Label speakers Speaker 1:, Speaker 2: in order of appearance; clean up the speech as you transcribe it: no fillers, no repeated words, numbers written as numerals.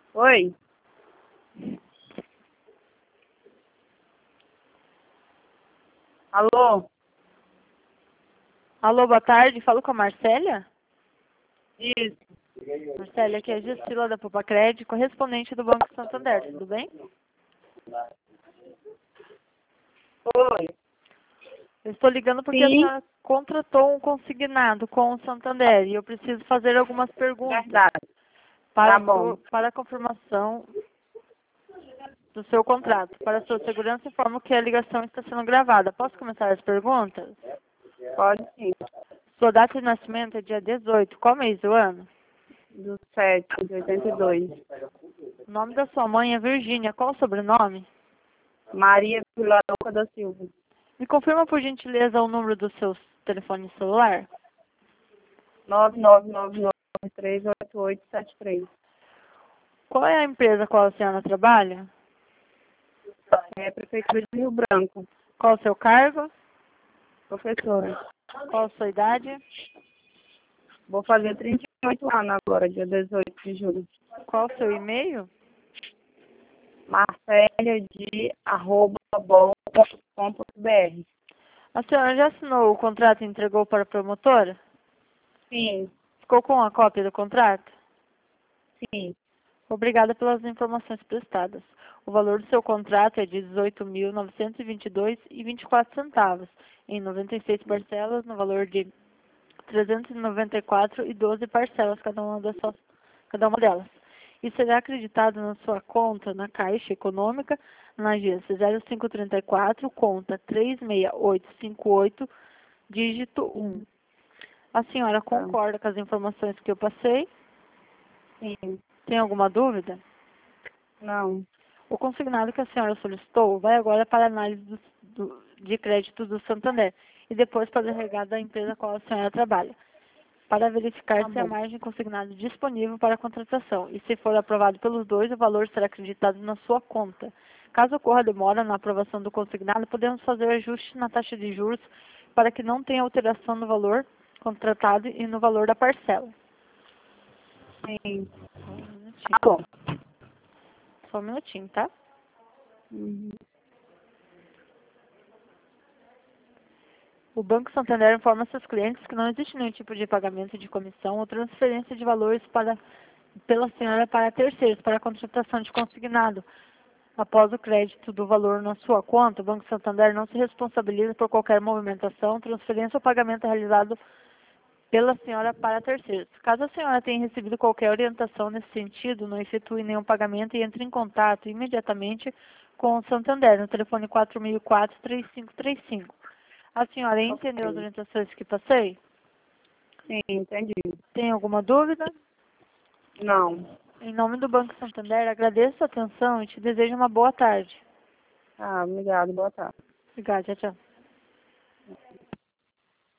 Speaker 1: Oi? Alô?
Speaker 2: Alô, boa tarde. Falo com a Marcélia?
Speaker 1: Isso.
Speaker 2: Marcélia, aqui é a Gessila da Popacred, correspondente do Banco Santander. Tudo bem?
Speaker 1: Oi?
Speaker 2: Eu estou ligando porque a
Speaker 1: Sim.
Speaker 2: senhora contratou um consignado com o Santander e eu preciso fazer algumas perguntas
Speaker 1: Verdade.
Speaker 2: para,
Speaker 1: Tá bom.
Speaker 2: para a confirmação do seu contrato. Para a sua segurança, informo que a ligação está sendo gravada. Posso começar as perguntas?
Speaker 1: Pode sim.
Speaker 2: Sua data de nascimento é dia 18. Qual mês do ano?
Speaker 1: Do 7 de 82.
Speaker 2: O nome da sua mãe é Virgínia. Qual o sobrenome?
Speaker 1: Maria Vilaroca da Silva.
Speaker 2: Me confirma, por gentileza, o número do seu telefone celular?
Speaker 1: 999938873.
Speaker 2: Qual é a empresa a qual a senhora trabalha?
Speaker 1: É Prefeitura de Rio Branco.
Speaker 2: Qual o seu cargo?
Speaker 1: Professora.
Speaker 2: Qual a sua idade?
Speaker 1: Vou fazer 38 anos agora, dia 18 de julho.
Speaker 2: Qual o seu e-mail?
Speaker 1: marcelia@bol.com.br.
Speaker 2: A senhora já assinou o contrato e entregou para a promotora?
Speaker 1: Sim,
Speaker 2: Ficou com a cópia do contrato?
Speaker 1: sim.
Speaker 2: Obrigada pelas informações prestadas. O valor do seu contrato é de R$ 18.922,24, em 96 parcelas, no valor de R$ 394,12 parcelas, cada uma delas. E será acreditado na sua conta na Caixa Econômica, na agência 0534, conta 36858, dígito 1. A senhora concorda com as informações que eu passei?
Speaker 1: Sim.
Speaker 2: Tem alguma dúvida?
Speaker 1: Não.
Speaker 2: O consignado que a senhora solicitou vai agora para a análise de crédito do Santander e depois para o encarregado da empresa a qual a senhora trabalha, para verificar
Speaker 1: Tá
Speaker 2: se há
Speaker 1: bom.
Speaker 2: margem consignada disponível para a contratação. E se for aprovado pelos dois, o valor será acreditado na sua conta. Caso ocorra demora na aprovação do consignado, podemos fazer ajuste na taxa de juros para que não tenha alteração no valor contratado e no valor da parcela.
Speaker 1: Sim.
Speaker 2: Só um minutinho,
Speaker 1: Tá bom.
Speaker 2: só um minutinho, tá?
Speaker 1: Uhum.
Speaker 2: O Banco Santander informa seus clientes que não existe nenhum tipo de pagamento de comissão ou transferência de valores pela senhora para terceiros, para a contratação de consignado. Após o crédito do valor na sua conta, o Banco Santander não se responsabiliza por qualquer movimentação, transferência ou pagamento realizado pela senhora para terceiros. Caso a senhora tenha recebido qualquer orientação nesse sentido, não efetue nenhum pagamento e entre em contato imediatamente com o Santander no telefone 4004-3535. A senhora entendeu as
Speaker 1: Ok.
Speaker 2: orientações que passei?
Speaker 1: Sim, entendi.
Speaker 2: Tem alguma dúvida?
Speaker 1: Não.
Speaker 2: Em nome do Banco Santander, agradeço a atenção e te desejo uma boa tarde.
Speaker 1: Ah, obrigado. Boa tarde.
Speaker 2: Obrigada, tchau, tchau.